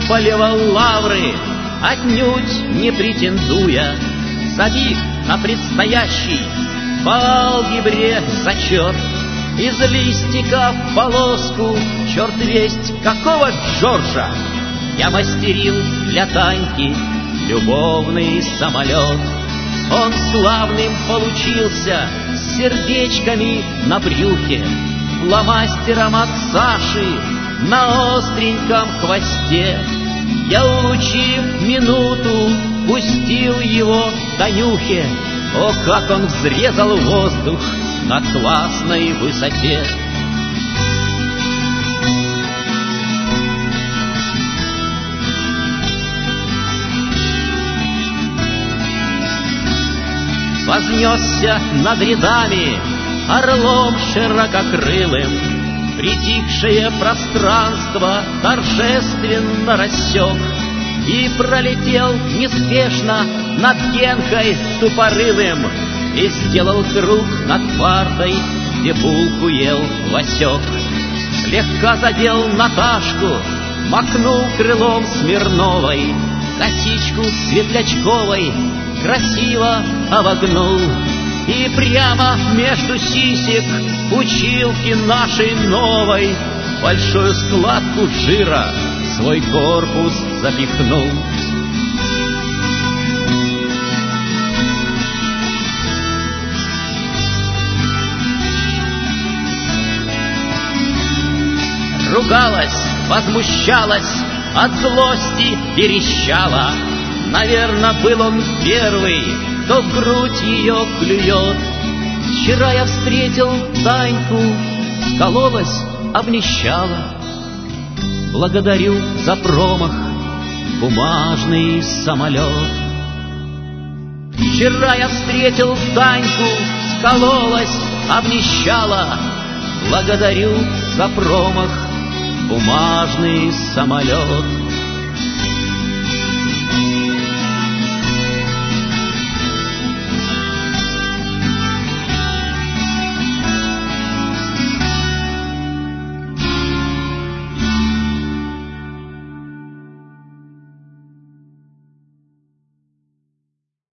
выпаливал лавры, отнюдь не претендуя забить на предстоящий по алгебре зачет. Из листика в полоску, черт весть какого Джорджа, я мастерил для Таньки любовный самолет. Он славным получился, с сердечками на брюхе, фломастером от Саши на остреньком хвосте. Я, улучив минуту, пустил его Танюхе. О, как он взрезал воздух на классной высоте! Вознесся над рядами орлом ширококрылым, притихшее пространство торжественно рассек и пролетел неспешно над Генкой тупорылым и сделал круг над партой, где булку ел Васек. Слегка задел Наташку, макнул крылом Смирновой, косичку Светлячковой красиво обогнул и прямо между сисек училки нашей новой большую складку жира свой корпус запихнул. Ругалась, возмущалась, от злости верещала. Наверно, был он первый, кто в грудь ее клюет. Вчера я встретил Таньку, скололась, обнищала. Благодарю за промах, бумажный самолет. Вчера я встретил Таньку, скололась, обнищала. Благодарю за промах, бумажный самолет.